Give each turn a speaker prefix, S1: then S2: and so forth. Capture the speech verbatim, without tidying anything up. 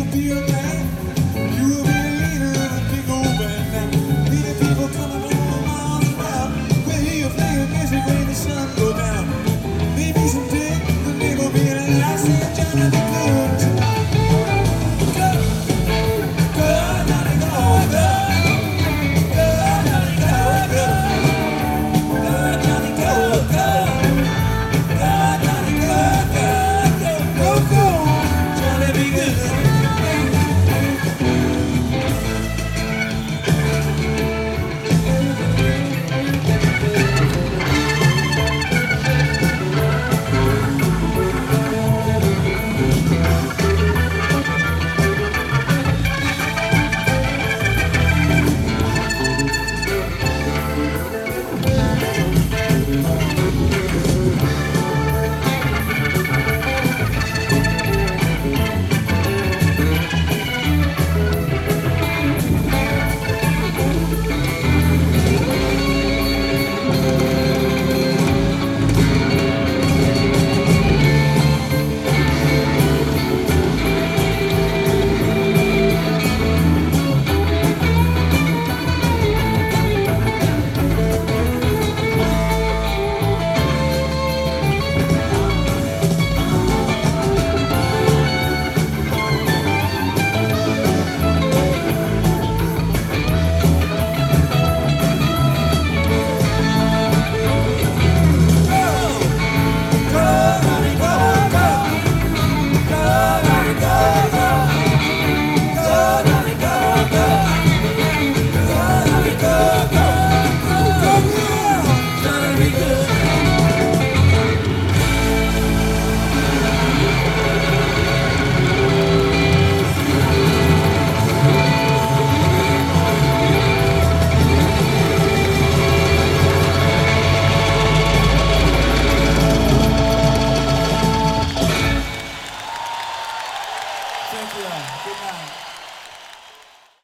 S1: will be a man. You will be a leader of a big old band now. Leading people coming from miles around. We'll hear you playing music when the sun goes down. Maybe someday the name will be an last and Johnny be good tonight. Go, go, Johnny, go, go. Go, Johnny, go, go. Go, Johnny, go, go. Go, Johnny, go, go, go, go, go. Johnny be good. Thank you. Good night.